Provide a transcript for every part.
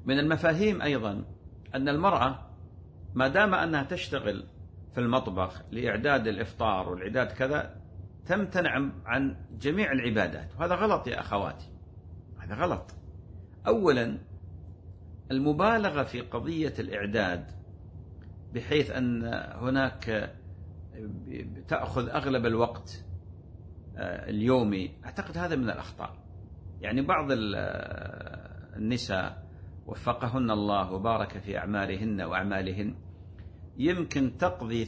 من المفاهيم أيضا أن المرأة ما دام أنها تشتغل في المطبخ لإعداد الإفطار والإعداد كذا تمتنع عن جميع العبادات، وهذا غلط يا أخواتي، هذا غلط. أولا المبالغة في قضية الإعداد بحيث أن هناك تأخذ أغلب الوقت اليومي، أعتقد هذا من الأخطاء. يعني بعض النساء وفقهن الله وبارك في أعمالهن وأعمالهن يمكن تقضي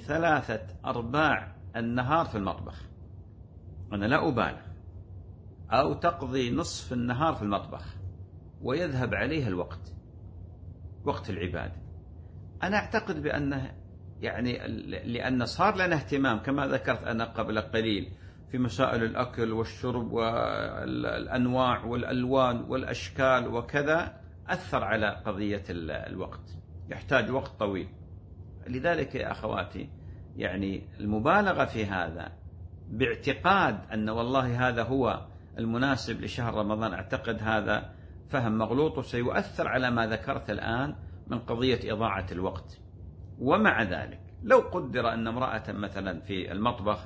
3/4 النهار في المطبخ، أنا لا أبالغ، أو تقضي نصف النهار في المطبخ ويذهب عليها الوقت، وقت العبادة. أنا أعتقد بأنه يعني لأن صار لنا اهتمام كما ذكرت أنا قبل قليل في مسائل الأكل والشرب والأنواع والألوان والأشكال وكذا، أثر على قضية الوقت، يحتاج وقت طويل. لذلك يا أخواتي يعني المبالغة في هذا باعتقاد أن والله هذا هو المناسب لشهر رمضان، أعتقد هذا فهم مغلوط وسيؤثر على ما ذكرت الآن من قضية إضاعة الوقت. ومع ذلك لو قدر أن امرأة مثلا في المطبخ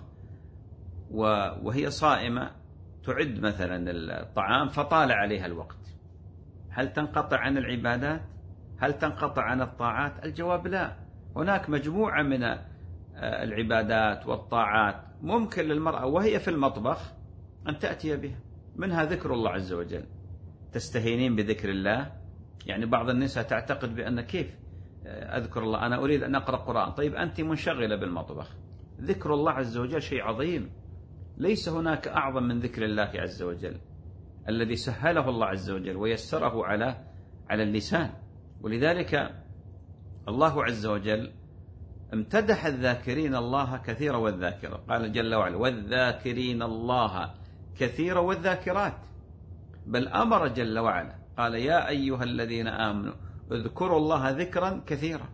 وهي صائمة تعد مثلا الطعام فطال عليها الوقت، هل تنقطع عن العبادات؟ هل تنقطع عن الطاعات؟ الجواب لا. هناك مجموعة من العبادات والطاعات ممكن للمرأة وهي في المطبخ أن تأتي بها، منها ذكر الله عز وجل. تستهينين بذكر الله؟ يعني بعض النساء تعتقد بأن كيف أذكر الله، أنا أريد أن أقرأ قرآن. طيب أنت منشغلة بالمطبخ، ذكر الله عز وجل شيء عظيم، ليس هناك أعظم من ذكر الله عز وجل الذي سهله الله عز وجل ويسره على اللسان. ولذلك الله عز وجل امتدح الذاكرين الله كثيرا والذاكرة، قال جل وعلا والذاكرين الله كثيرا والذاكرات، بل أمر جل وعلا قال يا أيها الذين آمنوا اذكروا الله ذكرا كثيرا،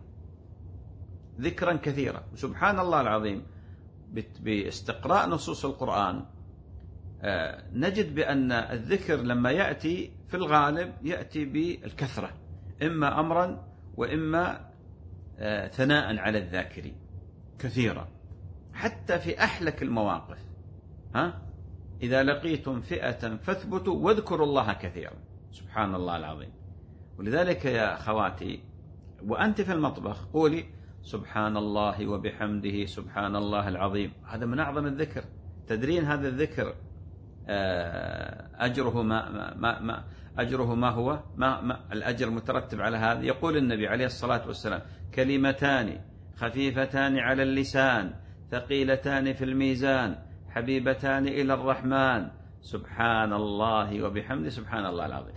ذكرا كثيرا. سبحان الله العظيم، باستقراء نصوص القرآن نجد بأن الذكر لما يأتي في الغالب يأتي بالكثرة، إما أمرا وإما ثناء على الذاكرين كثيرا، حتى في أحلك المواقف. إذا لقيتم فئة فاثبتوا واذكروا الله كثيرا. سبحان الله العظيم. ولذلك يا خواتي وأنت في المطبخ قولي سبحان الله وبحمده سبحان الله العظيم، هذا من أعظم الذكر. تدرين هذا الذكر أجره ما هو الأجر المترتب على هذا؟ يقول النبي عليه الصلاة والسلام كلمتان خفيفتان على اللسان ثقيلتان في الميزان حبيبتان إلى الرحمن سبحان الله وبحمده سبحان الله العظيم.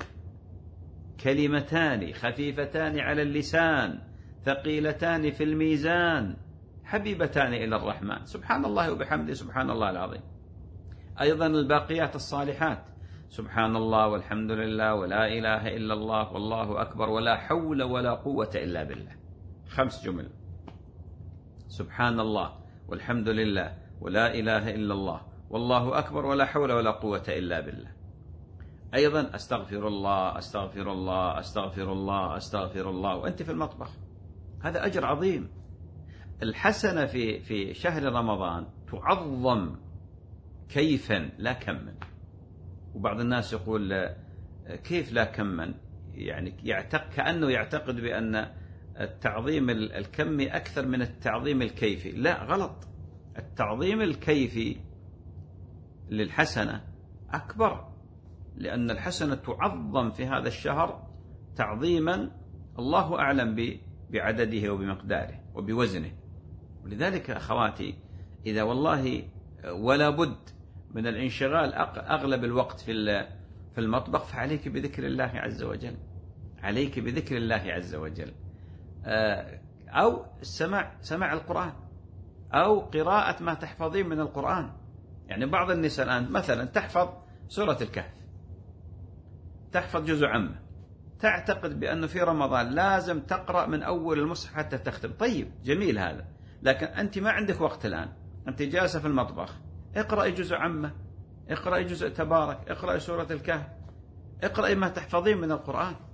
كلمتان خفيفتان على اللسان ثقيلتان في الميزان حبيبتان إلى الرحمن سبحان الله وبحمده سبحان الله العظيم. أيضا الباقيات الصالحات سبحان الله والحمد لله ولا إله إلا الله والله أكبر ولا حول ولا قوة إلا بالله، 5 جمل. سبحان الله والحمد لله ولا إله إلا الله والله أكبر ولا حول ولا قوة إلا بالله. أيضا أستغفر الله أستغفر الله أستغفر الله أستغفر الله وأنت في المطبخ، هذا أجر عظيم. الحسنة في شهر رمضان تعظم كيفا لا كما. وبعض الناس يقول كيف لا كما، يعني كأنه يعتقد بأن التعظيم الكمي أكثر من التعظيم الكيفي. لا، غلط. التعظيم الكيفي للحسنة أكبر، لأن الحسنة تعظم في هذا الشهر تعظيما الله أعلم بعدده وبمقداره وبوزنه. ولذلك أخواتي إذا والله ولا بد من الانشغال أغلب الوقت في المطبخ فعليك بذكر الله عز وجل، عليك بذكر الله عز وجل، أو سماع القرآن أو قراءة ما تحفظين من القرآن. يعني بعض النساء الآن مثلا تحفظ سورة الكهف، تحفظ جزء عامة، تعتقد بأنه في رمضان لازم تقرأ من أول المصحف حتى تختم. طيب جميل هذا، لكن أنت ما عندك وقت الآن، أنت جالسة في المطبخ، اقرأي جزء عامة، اقرأي جزء تبارك، اقرأي سورة الكهف، اقرأي ما تحفظين من القرآن.